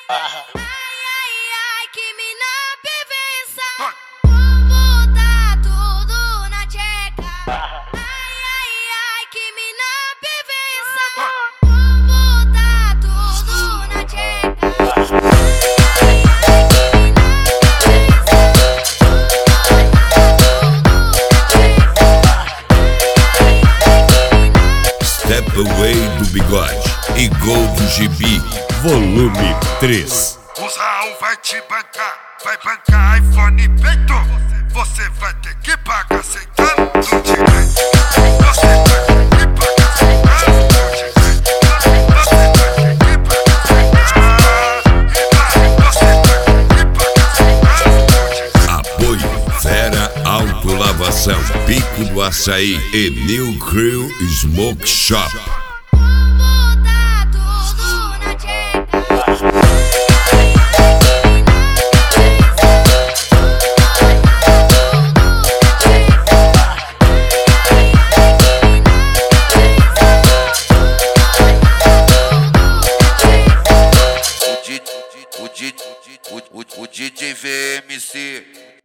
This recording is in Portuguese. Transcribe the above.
Ai, que mina bebeça. Vou botar tudo na tcheca. Ai, que mina bebeça. Vou botar tudo na tcheca. Step Away do Bigode e Gol do Gibi, volume 3. O Raul vai te bancar, vai bancar iPhone peito. Você vai ter que pagar aceitando do direito. Você vai ter que pagar aceitando do direito. Você vai ter que pagar aceitando. Apoio Fera Autolavação, Pico do Açaí e New Crew Smoke Shop. O DJ VMC